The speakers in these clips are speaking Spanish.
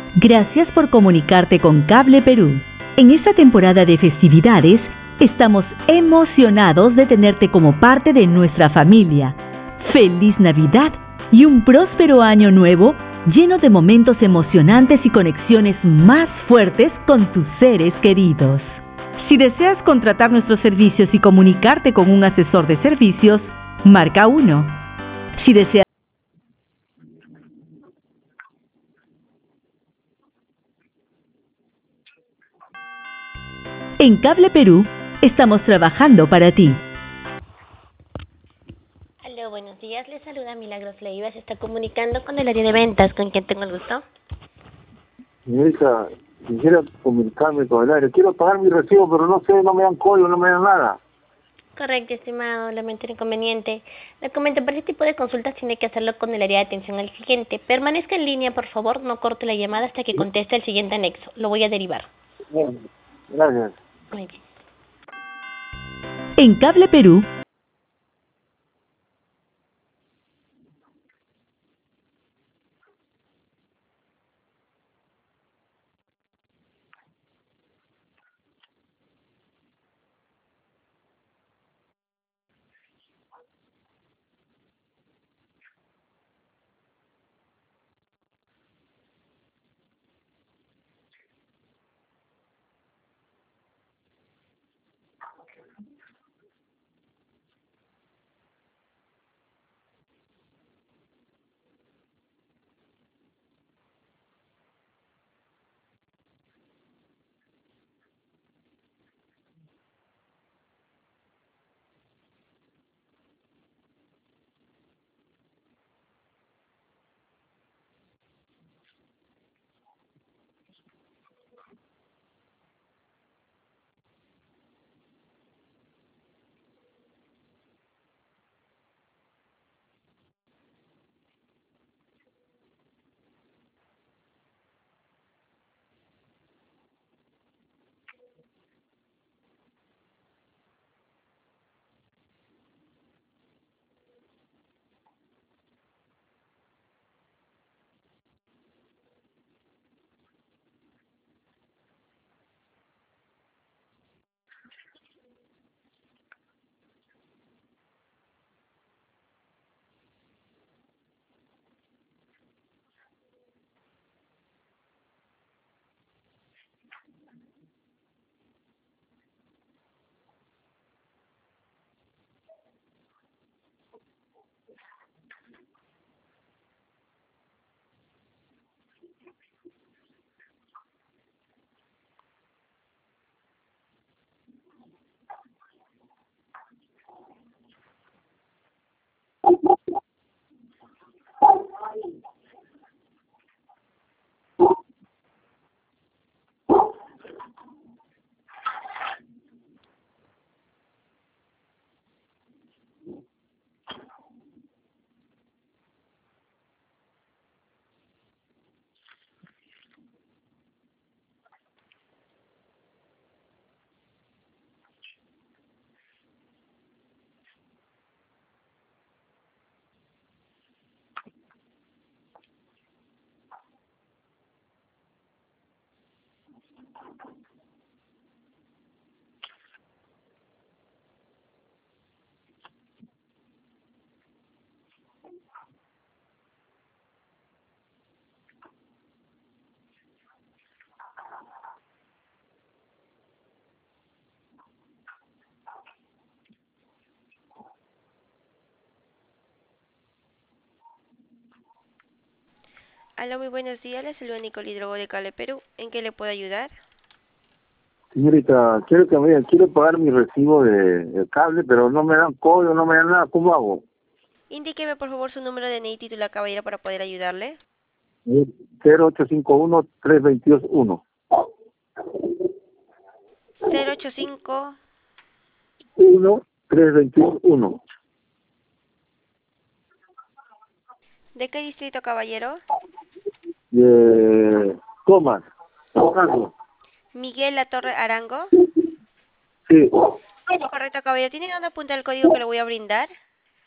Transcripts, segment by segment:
Gracias por comunicarte con Cable Perú. En esta temporada de festividades, estamos emocionados de tenerte como parte de nuestra familia. ¡Feliz Navidad y un próspero año nuevo lleno de momentos emocionantes y conexiones más fuertes con tus seres queridos! Si deseas contratar nuestros servicios y comunicarte con un asesor de servicios, marca 1. Si deseas En Cable Perú, estamos trabajando para ti. Aló, buenos días. Les saluda Milagros Leiva. Se está comunicando con el área de ventas. ¿Con quién tengo el gusto? Señorita, quisiera comunicarme con el área. Quiero pagar mi recibo, pero no sé, no me dan código, no me dan nada. Correcto, estimado. Lamento el inconveniente. Le comento, para este tipo de consultas tiene que hacerlo con el área de atención al cliente. Permanezca en línea, por favor. No corte la llamada hasta que conteste el siguiente anexo. Lo voy a derivar. Bien, gracias. Muy bien. En Cable Perú, Aló, muy buenos días. Les saluda Nicole Hidrogo de Cable Perú. ¿En qué le puedo ayudar? Señorita, quiero que me digan, quiero pagar mi recibo de cable, pero no me dan código, no me dan nada. ¿Cómo hago? Indíqueme, por favor, su número de DNI y título, caballero, para poder ayudarle. 0851-322-1. 085. 322-1. ¿De qué distrito, caballero? Comas. Carlos. Miguel La Torre Arango. Sí. Correcto, caballero. ¿Tiene dónde apuntar el código que le voy a brindar?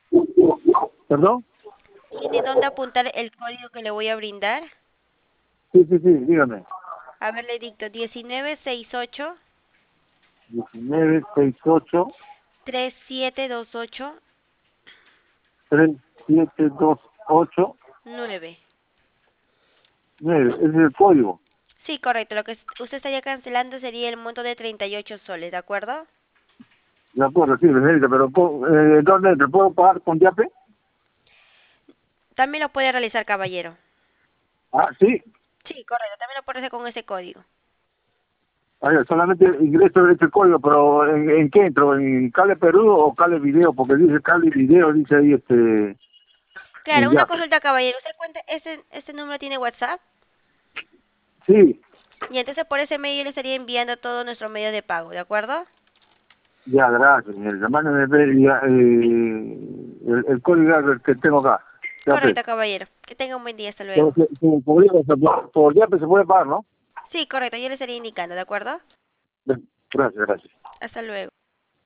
¿Perdón? ¿Tiene dónde apuntar el código que le voy a brindar? Sí, dígame. A ver, le dicto 1968 1968 3728 3728 9. 9. Ese es el código. Sí, correcto. Lo que usted estaría cancelando sería el monto de 38 soles, ¿de acuerdo? De acuerdo, sí, señorita, pero ¿dónde te puedo pagar con Yape? También lo puede realizar, caballero. Ah, sí. Sí, correcto. También lo puede hacer con ese código. Oye, solamente ingreso este código, pero ¿en qué entro? ¿En Cable Perú o Cable Video? Porque dice Cable Video, dice ahí Claro, en una Yape. consulta, caballero. ¿Usted cuenta, este número tiene WhatsApp? Sí, Y entonces por ese medio le estaría enviando todos nuestros medios de pago, ¿de acuerdo? ya, gracias, señorita. Mándame el código que tengo acá. Yape. Correcto, caballero. Que tenga un buen día. Hasta luego. Por Yape se puede pagar, ¿no? Sí, correcto. Yo le estaría indicando, ¿de acuerdo? Gracias. Hasta luego.